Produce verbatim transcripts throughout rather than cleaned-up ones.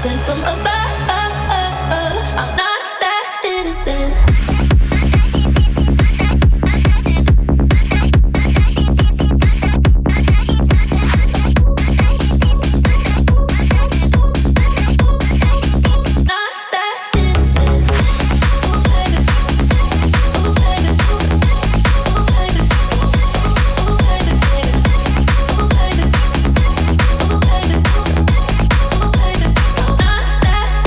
sent from above. I'm not that innocent. That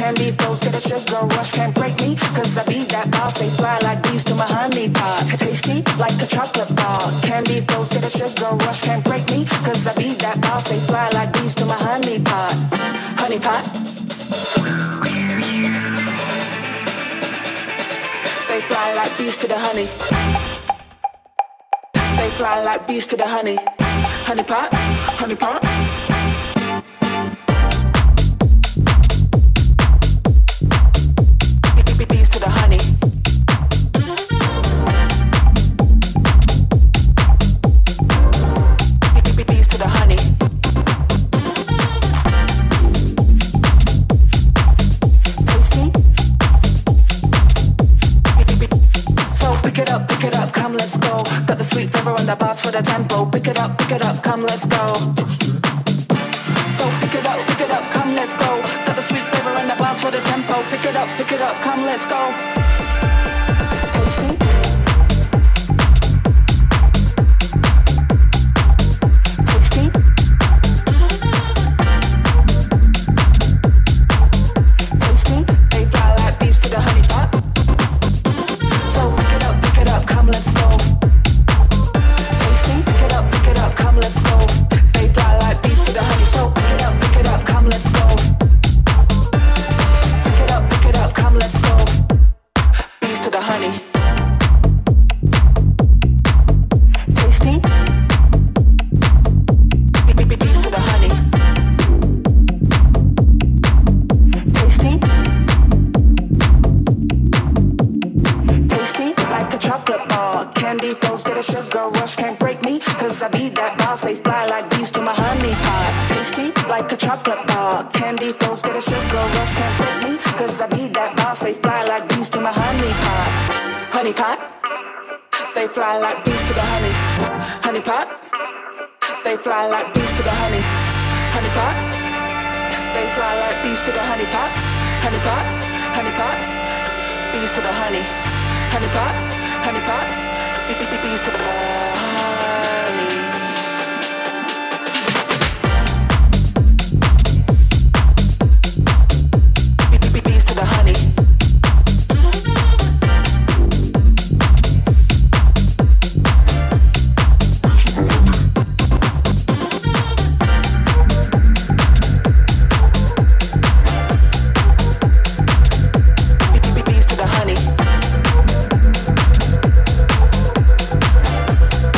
Candy flows to the sugar rush, can't break me, cause I be that boss. They fly like bees to my honey pot. Tasty like a chocolate bar. Candy flows to the sugar rush, can't break me, cause I be that boss. They fly like bees to my honey pot. Honey pot. They fly like bees to the honey. They fly like bees to the honey. Honey pot, honey pot. Bees to the honey. Bees to the honey. Tasty. So pick it up, pick it up, come let's go. Got the sweet flavor on the boss for the tempo. Pick it up, pick it up, come let's go. So pick it up, pick it up, come let's go. Got the sweet flavor on the boss for the tempo. Pick it up, pick it up, come let's go. Tasty. Tasty. Tasty. They fly like bees to the honey pot. So pick it up, pick it up, come let's go. Tasty. Pick it up, pick it up, come let's go. They fly like bees to the honey. So pick it up, pick it up, come let's go. Pick it up, pick it up, come let's go. Bees to the honey. Tasty. Bees to the honey. Tasty. Tasty like a chocolate bar. Candy flows get a sugar rush, can't break me, cause I be that boss. They fly like bees to my honey pot. Tasty like a chocolate bar. Candy flows get a sugar rush, can't break me, cause I be that boss. They fly like bees to my honey pot. Honey pot. They fly like bees to the honey. Honey pot. They fly like bees to the honey. Honey pot. They fly like bees to the honey pot. Honey pot. Honey pot. Bees to the honey. Honey pot. Honey pot. Bees to the honey. Bees to the honey. Bees to the honey.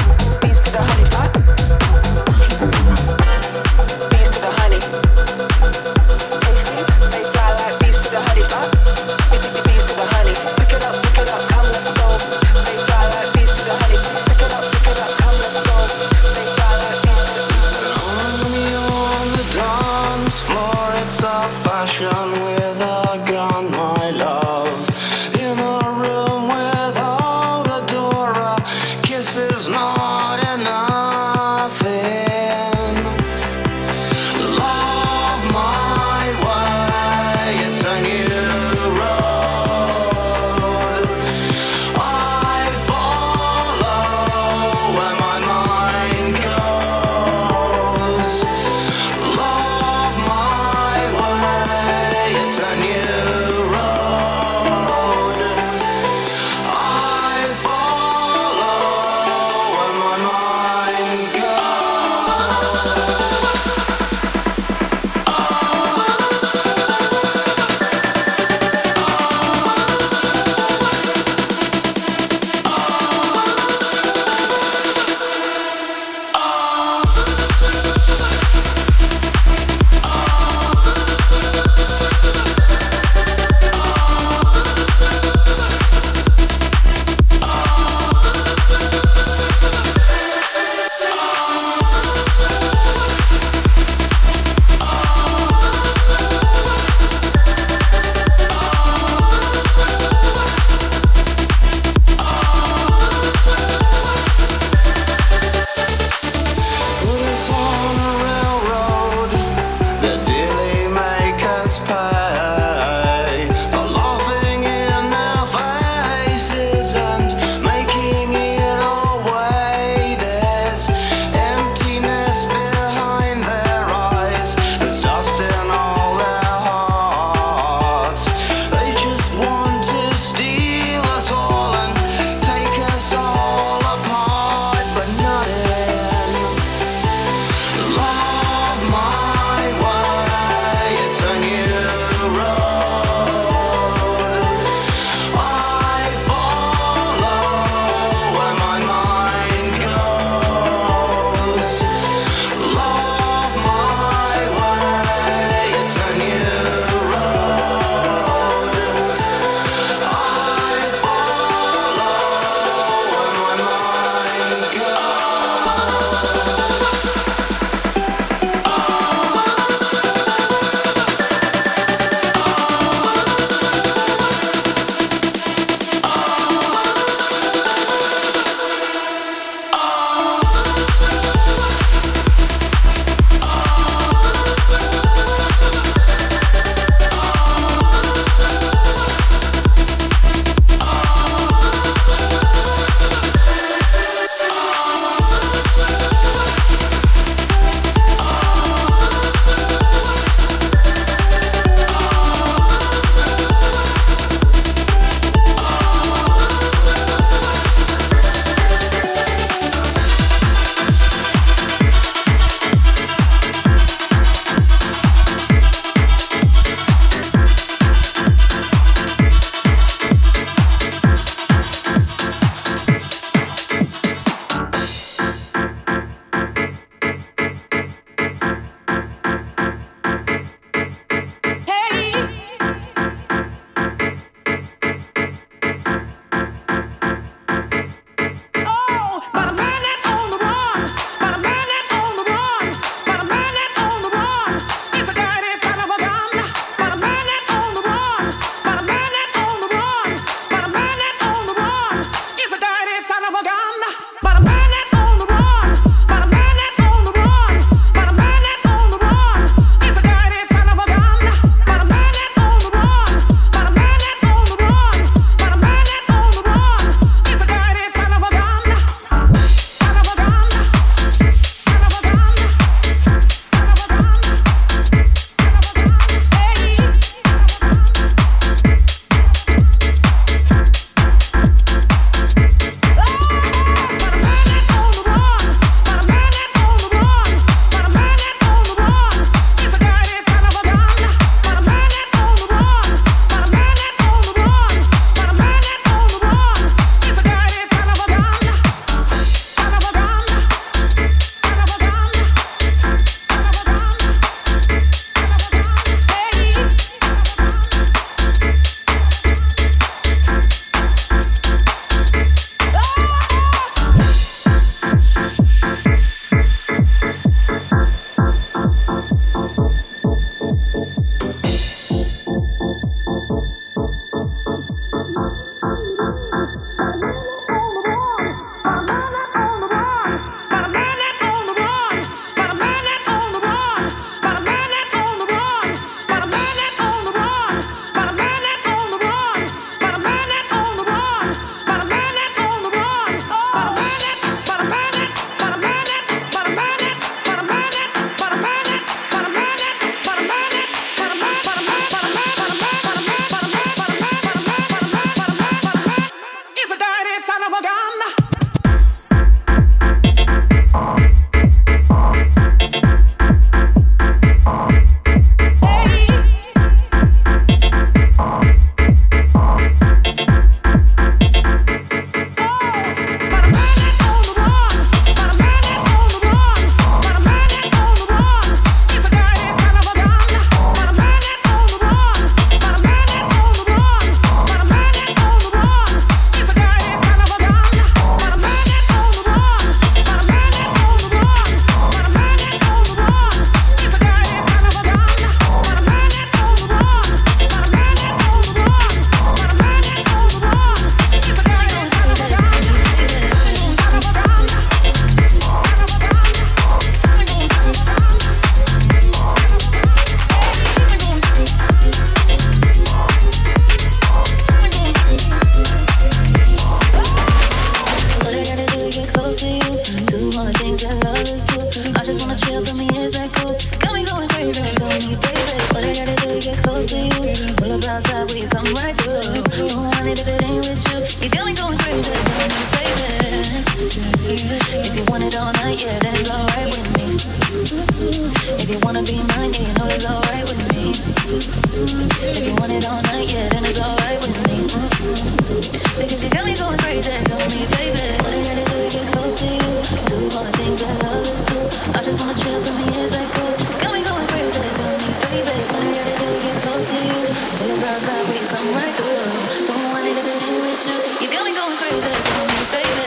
outside, will you come right through? Don't want it if it ain't with you. You got me going crazy, tell me, baby. If you want it all night, yeah, then it's alright with me. If you wanna be mine, yeah, you know it's alright with me. If you want it all night, yeah, then it's alright with me. Because you got me going crazy, tell me, baby. What I gotta do to get close to you? Do all the things that lovers do. I just wanna chill, tell me, is that cool? Got me going crazy, tell me, baby. What I gotta do to get close to you? Pull up outside, will you come right through? Don't want it if it ain't with you. You got me going crazy, tell me, baby.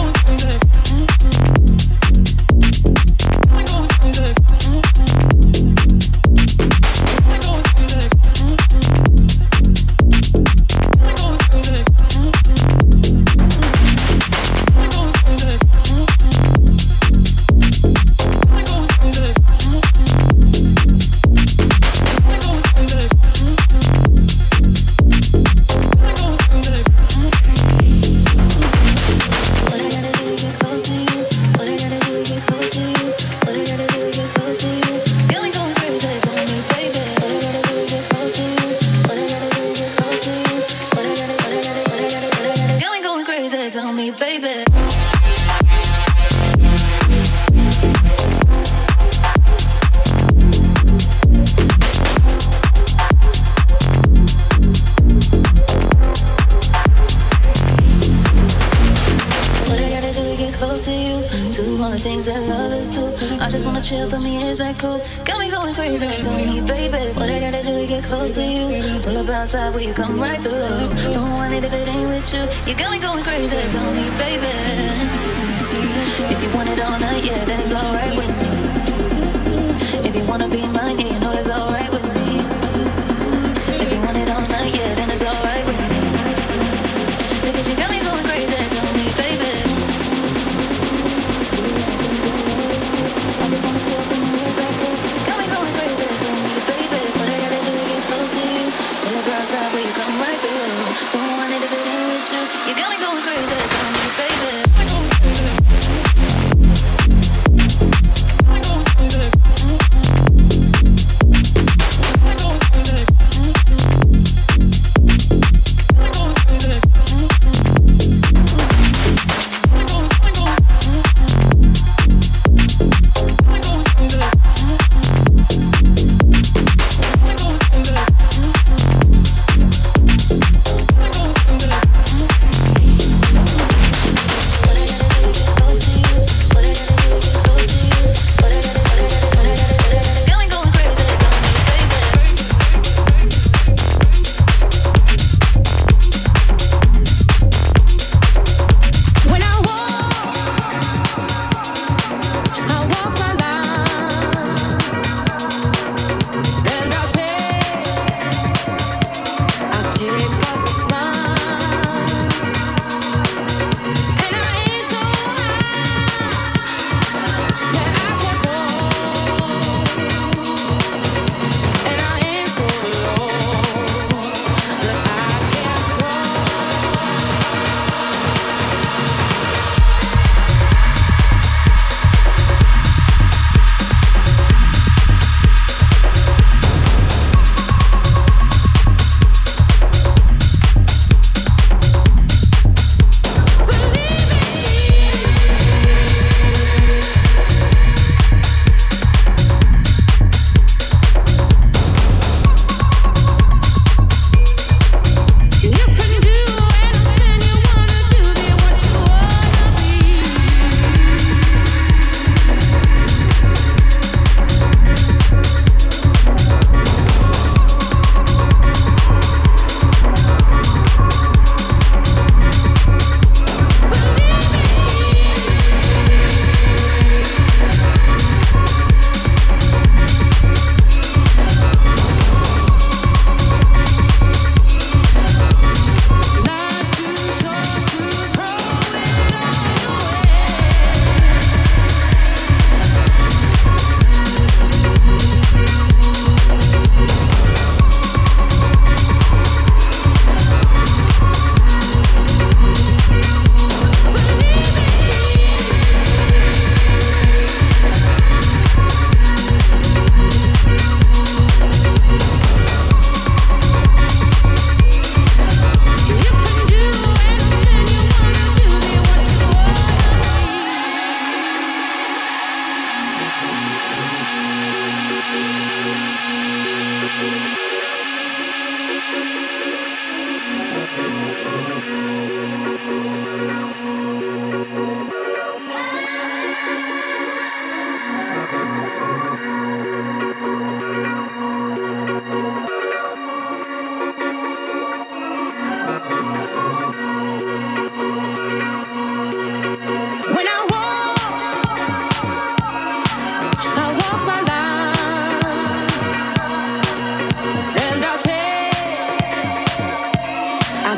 Tell me, baby. Things that lovers do. I just wanna chill, tell me, is that cool? Got me going crazy, tell me, baby. What I gotta do to get close to you? Pull up outside, will you come right through? Don't want it if it ain't with you. You got me going crazy, tell me, baby. If you want it all night, yeah, then it's alright with me. If you wanna be mine, yeah, you know that's alright with me. If you want it all night, yeah, then it's alright with me. Because you got me going crazy, tell me, baby. You got me going crazy, tell me, baby.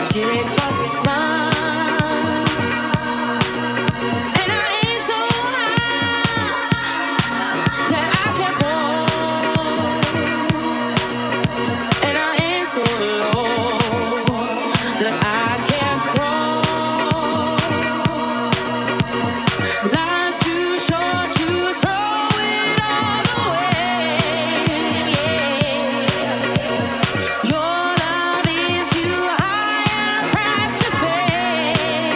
take what's mine. And I ain't so high that I can't fall, and I ain't so low that I can't crawl. Life's too short to throw it all away. Your love is too high a price to pay.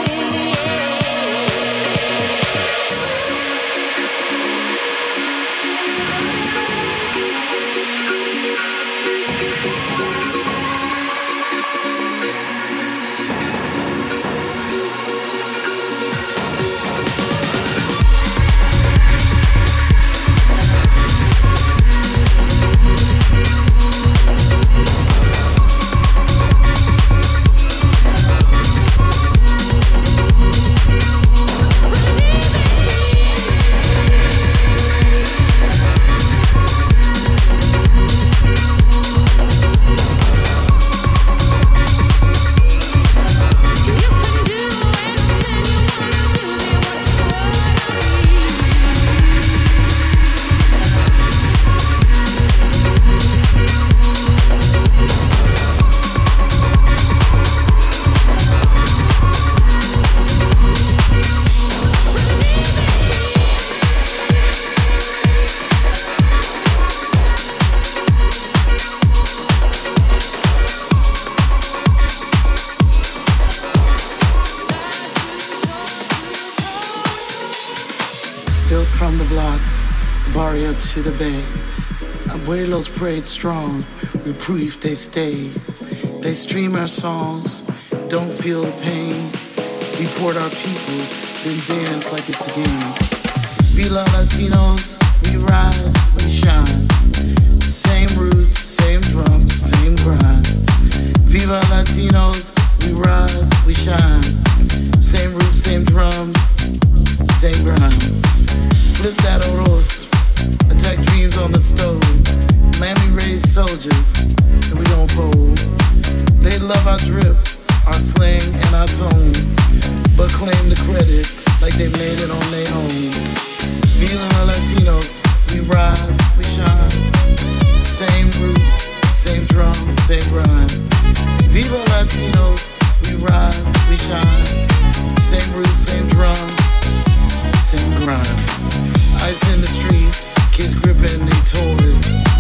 Built from the block, barrio to the bay. Abuelos prayed strong, reprieve they stayed. They stream our songs, don't feel the pain. Deport our people, then dance like it's a game. Vila Latinos, we rise, we shine. Same roots, same drums, same grind. Viva Latinos, we rise, we shine. Same roots, same drums, same grind. Flip that oros, attack dreams on the stove. Miami raised soldiers, and we don't fold. They love our drip, our slang, and our tone, but claim the credit like they made it on their own. Viva Latinos, we rise, we shine. Same roots, same drums, same grind. Viva Latinos, we rise, we shine. Same roots, same drums, same grind. Ice in the streets, kids gripping their toys.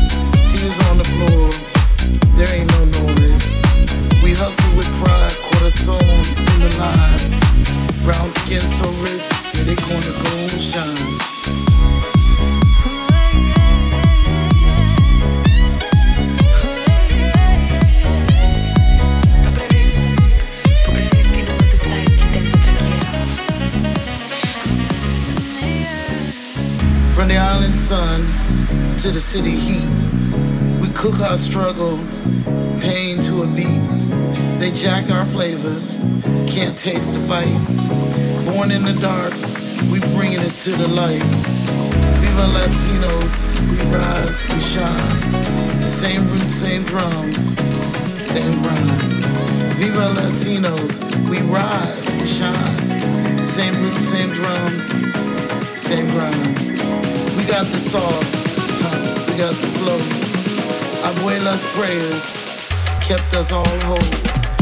Tears on the floor, there ain't no noise. We hustle with pride, corazon in the line. Brown skin so rich, yeah, they gonna go and shine. From the island sun to the city heat, we cook our struggle, pain to a beat. They jack our flavor, can't taste the fight. Born in the dark, we bringing it to the light. Viva Latinos, we rise, we shine. Same roots, same drums, same grind. Viva Latinos, we rise, we shine. Same roots, same drums, same grind. We got the sauce, we got the flow. Abuela's prayers kept us all whole.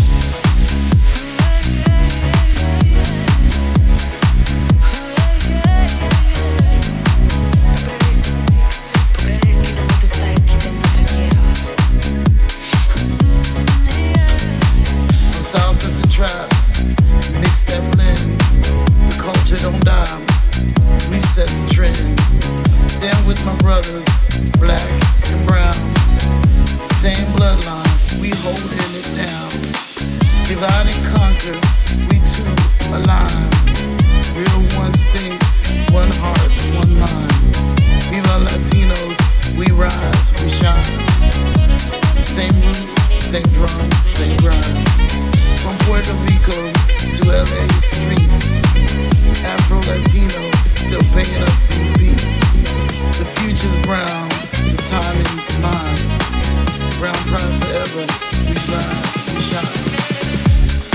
From south into trap, mix that blend. The culture don't die, we set the trend. Stand with my brothers, black and brown. Same bloodline, we holding it down. Divide and conquer, we two align. Real ones think, one heart, one mind. Viva Latinos, we rise, we shine. Same root, same drum, same grind. From Puerto Rico to L A streets. Afro-Latino, still picking up these beats. The future's brown, the timing's mine. Brown pride forever, we rise, we shine.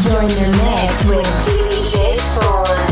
You're in the mix with D J Spawn.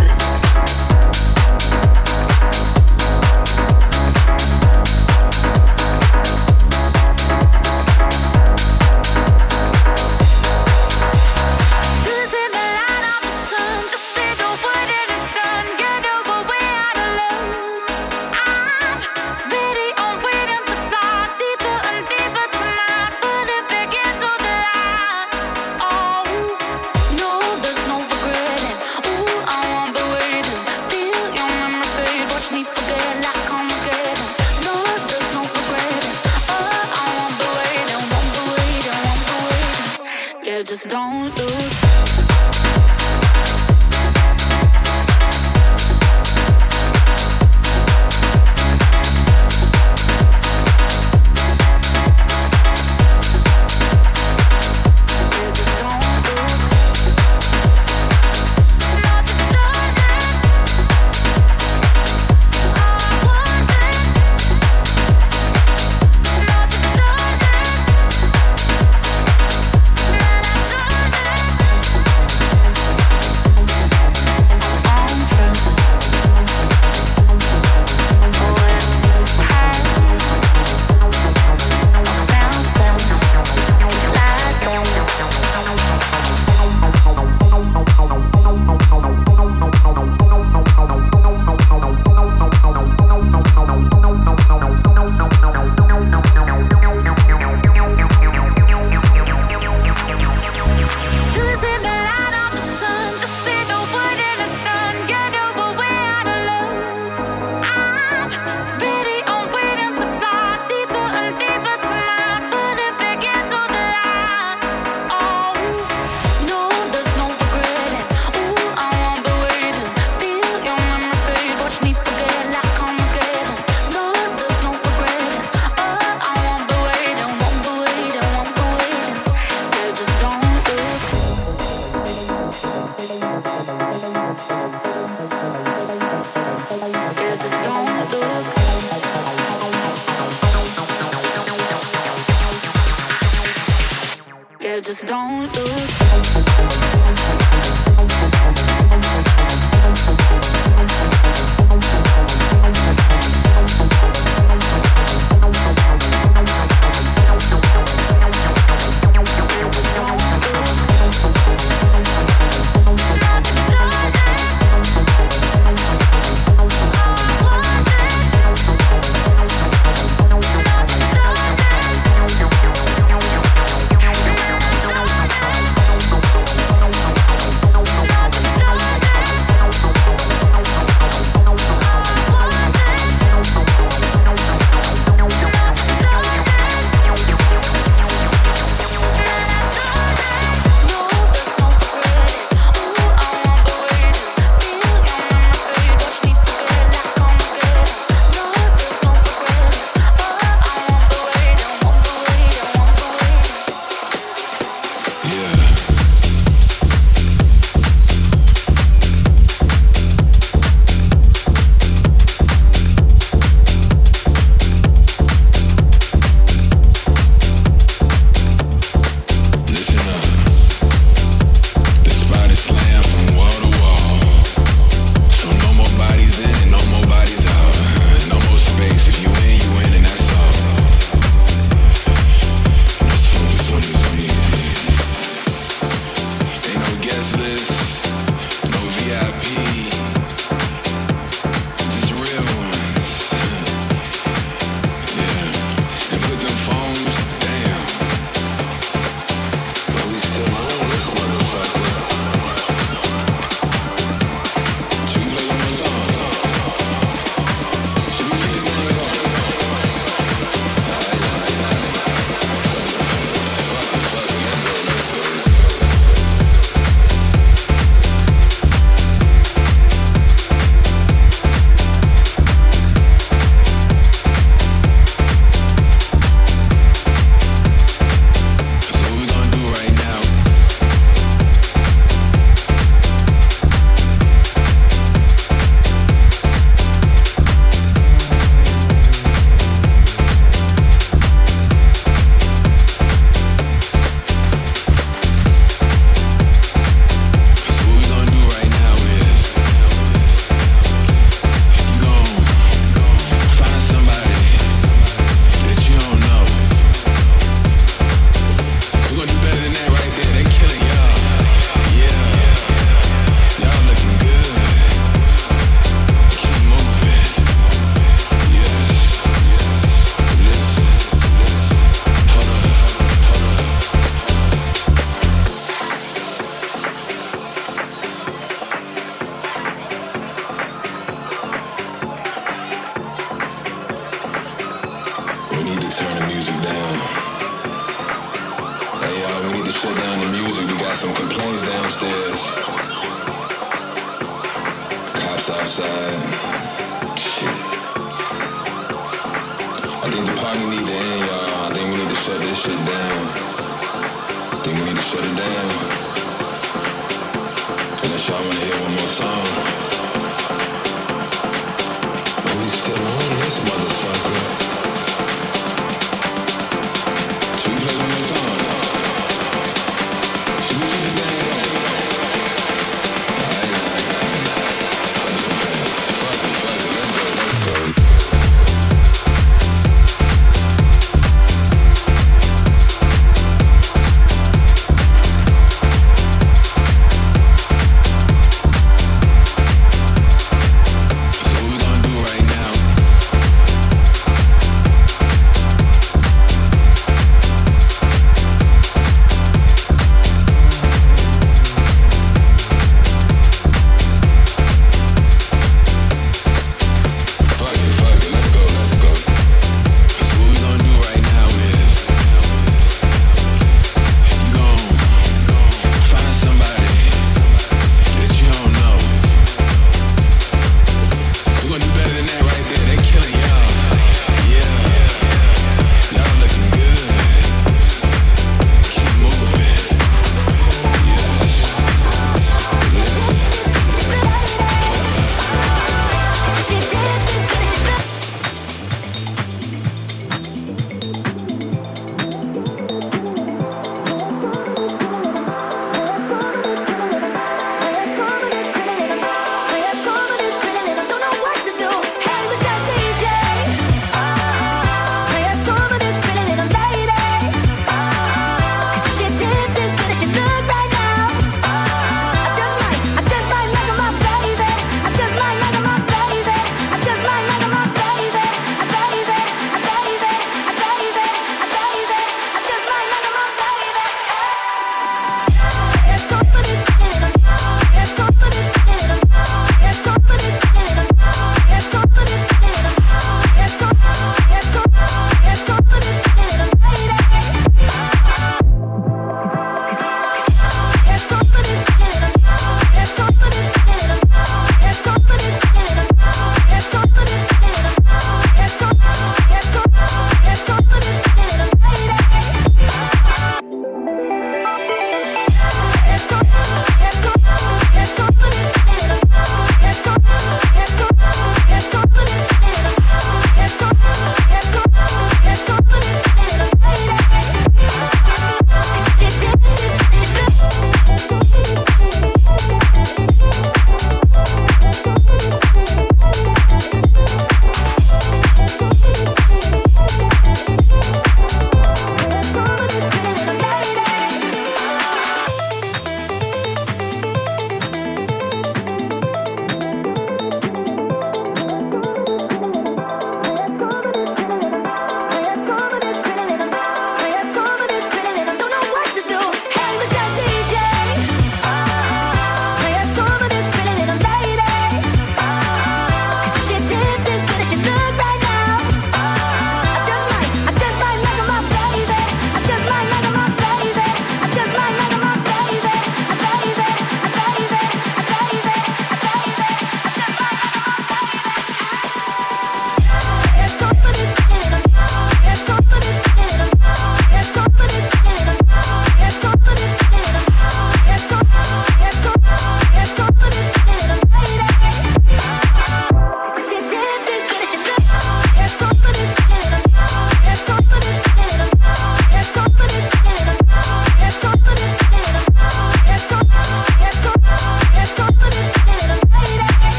Just don't lose. some complaints downstairs. Cops outside. Shit. I think the party need to end, y'all. I think we need to shut this shit down. I think we need to shut it down. Unless y'all wanna hear one more song. But we still on this motherfucker. Should we play one more song? Should we keep this thing going? Alright, alright, alright. Fuck it, fuck it, fuck it, let's go, let's go.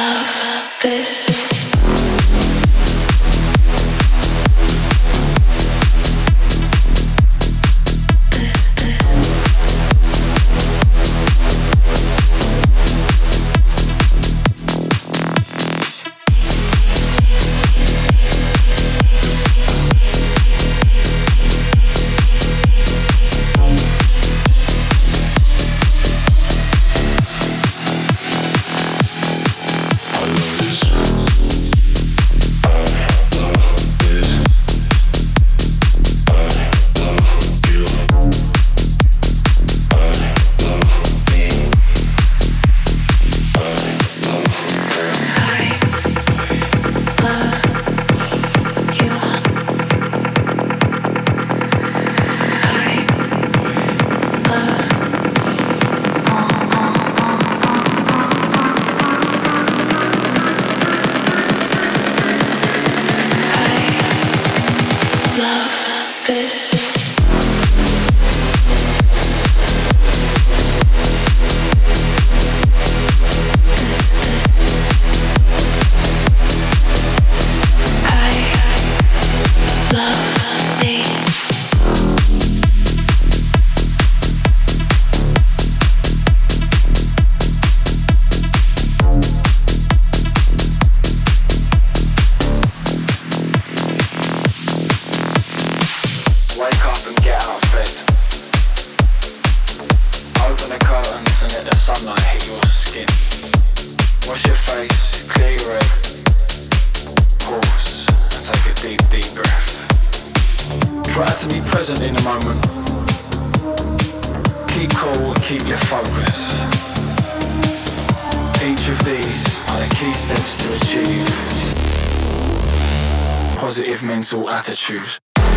Attitude.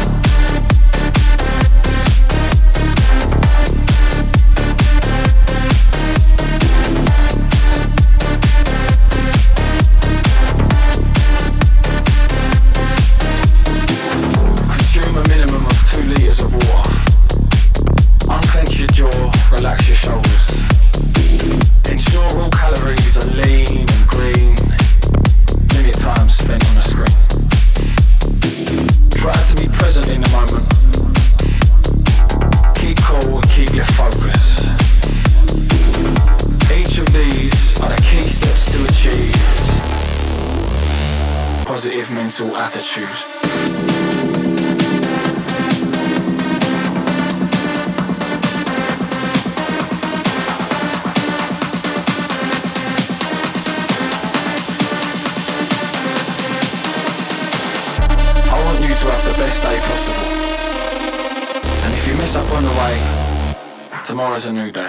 Consume a minimum of two litres of water. Unclench your jaw, relax your shoulders. Ensure all calories are lean and green. Limit time spent on a screen. Try to be present in the moment. Keep cool and keep your focus. Each of these are the key steps to achieve positive mental attitude. To have the best day possible. And if you mess up on the way, tomorrow's a new day.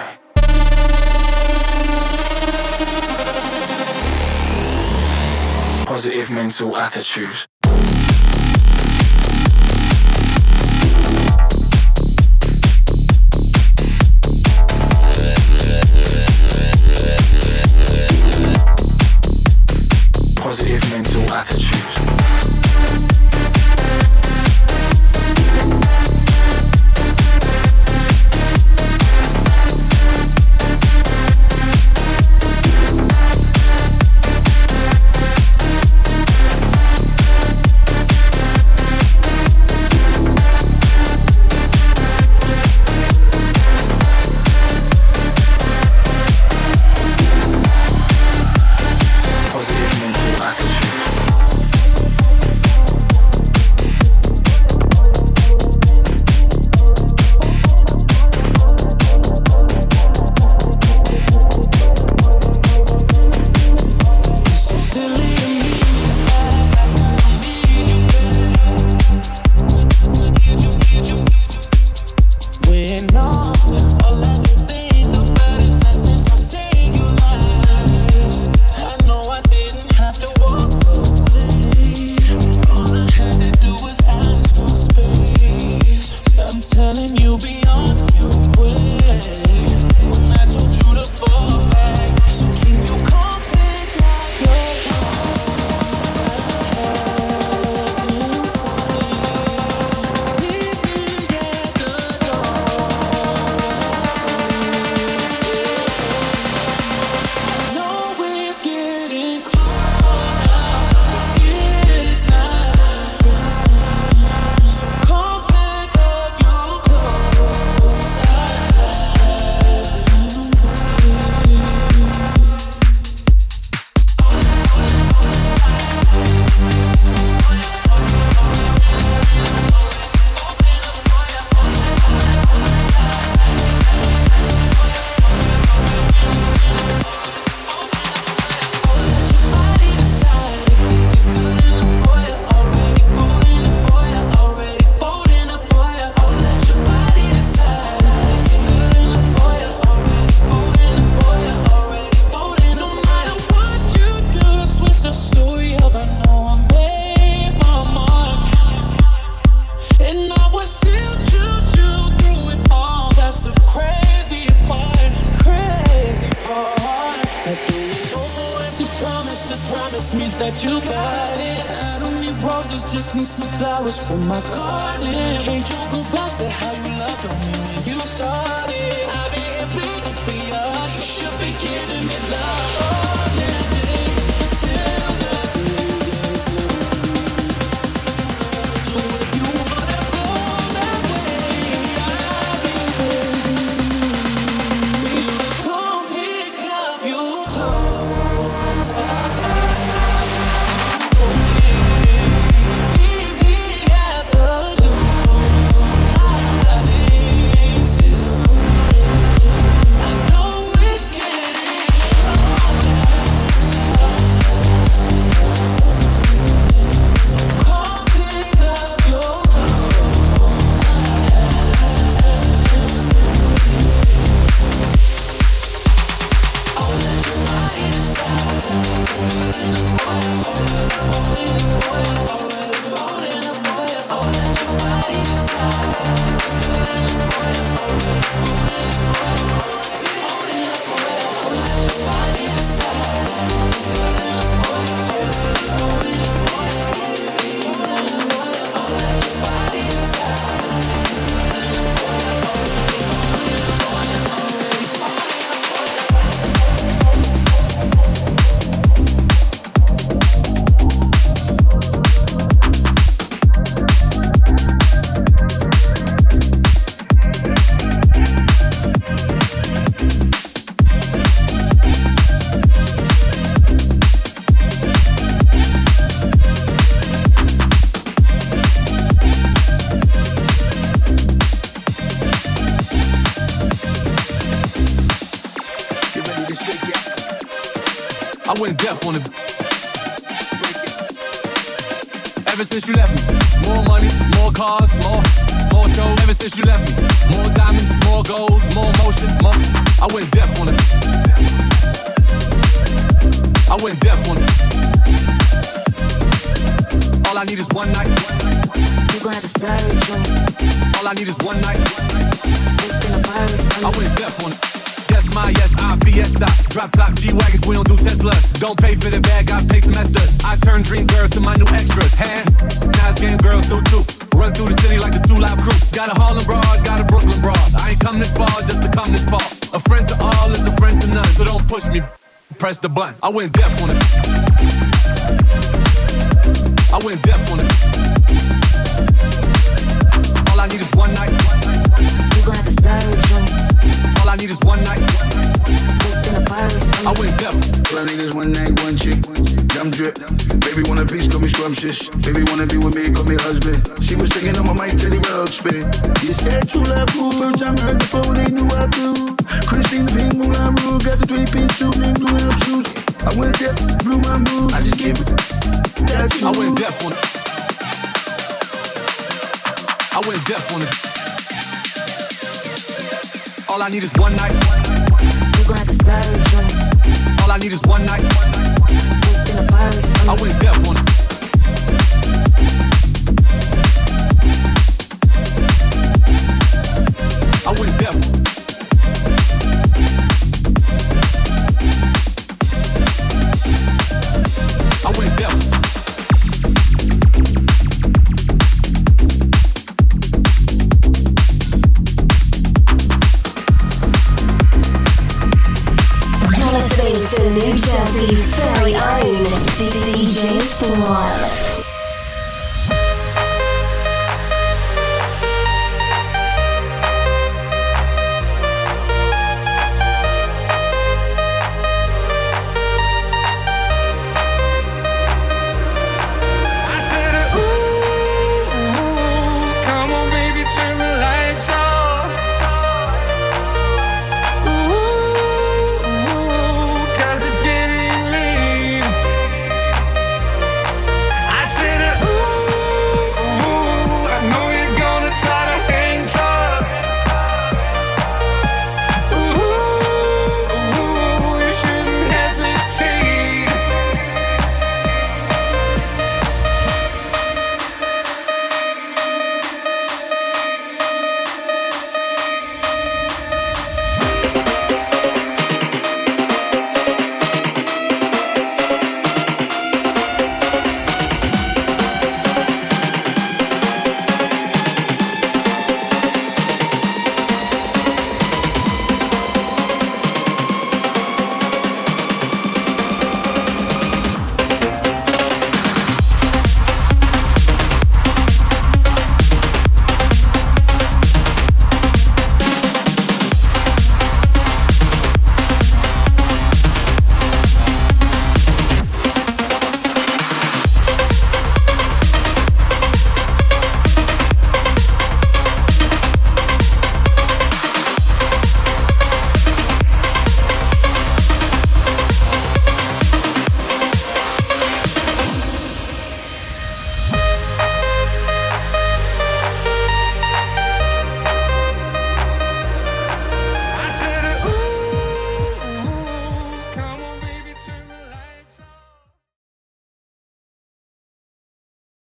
Positive mental attitude. Positive mental attitude. just promise me that you got it. I don't need roses, just need some flowers from my garden. Can't you go back to how you loved on me when you started? I've been here begging for you. You should be giving me love all day till the day is over. So if you wanna go that way, I'll be waiting for you to come pick up your clothes. Meet me at the door. I insist. I know it's getting close. So come pick up your clothes. I'll let your body decide. I'll let your body decide. I went deaf on it. Ever since you left me, more money, more cars, more, more shows. Ever since you left me, more diamonds, more gold, more motion, more. I went deaf on it. I went deaf on it. All I need is one night. You gon' have to splurge on it. All I need is one night. Taking a virus on I it. went deaf on it. Yes, my yes, I fiesta. Drop top G-Wagons, we don't do Teslas. Don't pay for the bag, I pay semesters. I turn dream girls to my new extras. Hand, nice game girls do too. Run through the city like the two live crew. Got a Harlem broad, got a Brooklyn broad. I ain't come this far just to come this far. A friend to all is a friend to none, so don't push me. Press the button. I went deaf on it. I went deaf on it. All I need is one night. You gon' have to splurge on it. All I need is one night. Taking a virus on I it. went deaf. All I need is one night, one chick, dumb drip. Baby want a piece, call me scrumptious. Baby wanna be with me, call me husband. She was singing on my mic, Teddy Rug spin. You said true love, cool. First time heard the phone, they knew I do. Christine Pink, Moulin Rouge, got the three-piece suit, named Blue Elf shoes. I went deaf, blew my mood. I just gave it. That's you. I went deaf on it. I went deaf on it. All I need is one night. You gon' have to splurge on it. All I need is one night.